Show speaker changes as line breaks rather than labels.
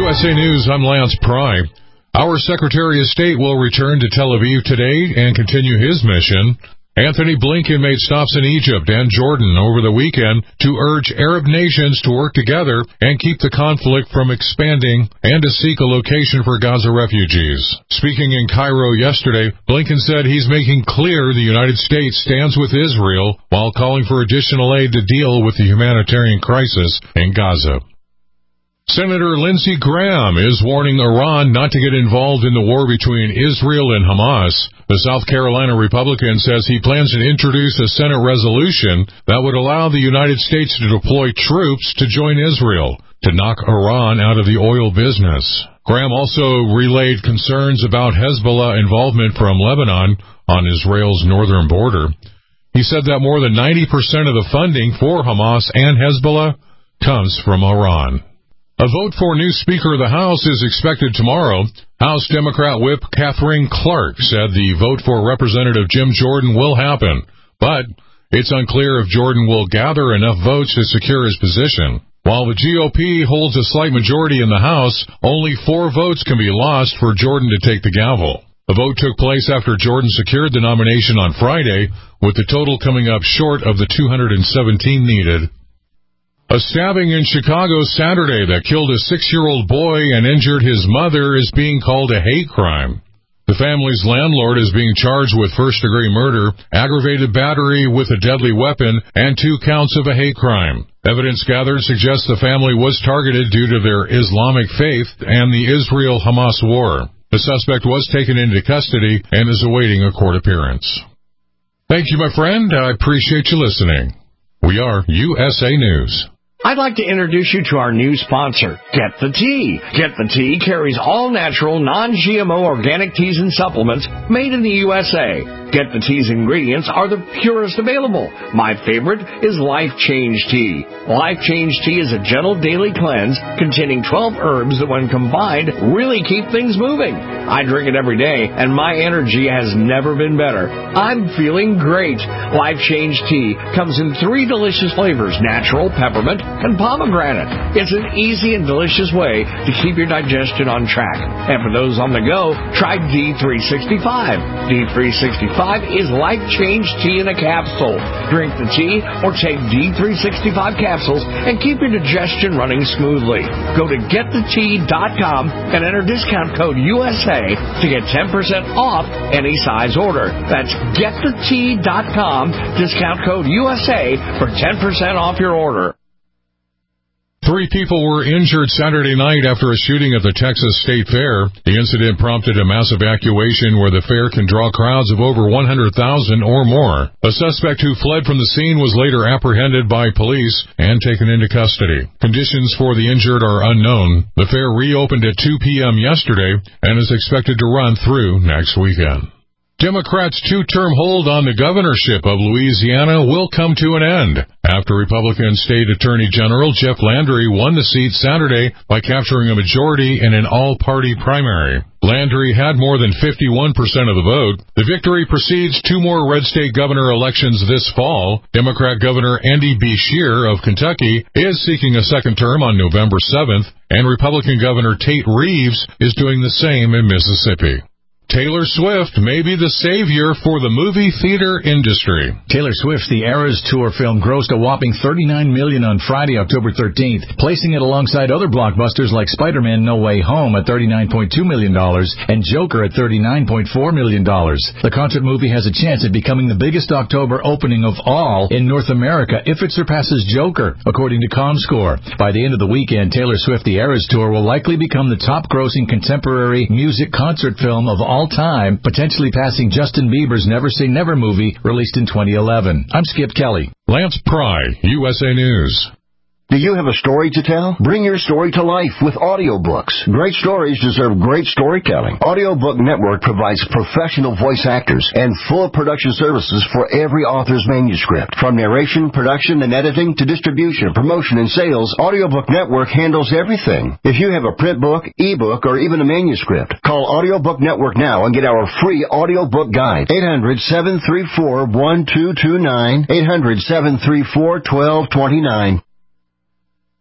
USA News, I'm Lance Pry. Our Secretary of State will return to Tel Aviv today and continue his mission. Anthony Blinken made stops in Egypt and Jordan over the weekend to urge Arab nations to work together and keep the conflict from expanding and to seek a location for Gaza refugees. Speaking in Cairo yesterday, Blinken said he's making clear the United States stands with Israel while calling for additional aid to deal with the humanitarian crisis in Gaza. Senator Lindsey Graham is warning Iran not to get involved in the war between Israel and Hamas. The South Carolina Republican says he plans to introduce a Senate resolution that would allow the United States to deploy troops to join Israel to knock Iran out of the oil business. Graham also relayed concerns about Hezbollah involvement from Lebanon on Israel's northern border. He said that more than 90% of the funding for Hamas and Hezbollah comes from Iran. A vote for new Speaker of the House is expected tomorrow. House Democrat Whip Katherine Clark said the vote for Representative Jim Jordan will happen, but it's unclear if Jordan will gather enough votes to secure his position. While the GOP holds a slight majority in the House, only 4 votes can be lost for Jordan to take the gavel. The vote took place after Jordan secured the nomination on Friday, with the total coming up short of the 217 needed. A stabbing in Chicago Saturday that killed a 6-year-old boy and injured his mother is being called a hate crime. The family's landlord is being charged with first-degree murder, aggravated battery with a deadly weapon, and 2 counts of a hate crime. Evidence gathered suggests the family was targeted due to their Islamic faith and the Israel-Hamas war. The suspect was taken into custody and is awaiting a court appearance. Thank you, my friend. I appreciate you listening. We are USA News.
I'd like to introduce you to our new sponsor, Get the Tea. Get the Tea carries all-natural, non-GMO organic teas and supplements made in the USA. Get the Tea's ingredients are the purest available. My favorite is Life Change Tea. Life Change Tea is a gentle daily cleanse containing 12 herbs that, when combined, really keep things moving. I drink it every day, and my energy has never been better. I'm feeling great. Life Change Tea comes in 3 delicious flavors: natural, peppermint, and pomegranate. It's an easy and delicious way to keep your digestion on track. And for those on the go, try D365. D365 is Life Change Tea in a capsule. Drink the tea or take D365 capsules and keep your digestion running smoothly. Go to getthetea.com and enter discount code USA to get 10% off any size order. That's getthetea.com, discount code USA for 10% off your order.
3 people were injured Saturday night after a shooting at the Texas State Fair. The incident prompted a mass evacuation where the fair can draw crowds of over 100,000 or more. A suspect who fled from the scene was later apprehended by police and taken into custody. Conditions for the injured are unknown. The fair reopened at 2 p.m. yesterday and is expected to run through next weekend. Democrats' 2-term hold on the governorship of Louisiana will come to an end after Republican State Attorney General Jeff Landry won the seat Saturday by capturing a majority in an all-party primary. Landry had more than 51% of the vote. The victory precedes 2 more red state governor elections this fall. Democrat Governor Andy Beshear of Kentucky is seeking a second term on November 7th, and Republican Governor Tate Reeves is doing the same in Mississippi. Taylor Swift may be the savior for the movie theater industry.
Taylor Swift's The Eras Tour film grossed a whopping $39 million on Friday, October 13th, placing it alongside other blockbusters like Spider-Man No Way Home at $39.2 million and Joker at $39.4 million. The concert movie has a chance at becoming the biggest October opening of all in North America if it surpasses Joker, according to ComScore. By the end of the weekend, Taylor Swift The Eras Tour will likely become the top-grossing contemporary music concert film of all time, potentially passing Justin Bieber's Never Say Never movie released in 2011. I'm Skip Kelly.
Lance Pry, USA News.
Do you have a story to tell? Bring your story to life with audiobooks. Great stories deserve great storytelling. Audiobook Network provides professional voice actors and full production services for every author's manuscript. From narration, production, and editing to distribution, promotion, and sales, Audiobook Network handles everything. If you have a print book, ebook, or even a manuscript, call Audiobook Network now and get our free audiobook guide. 800-734-1229. 800-734-1229.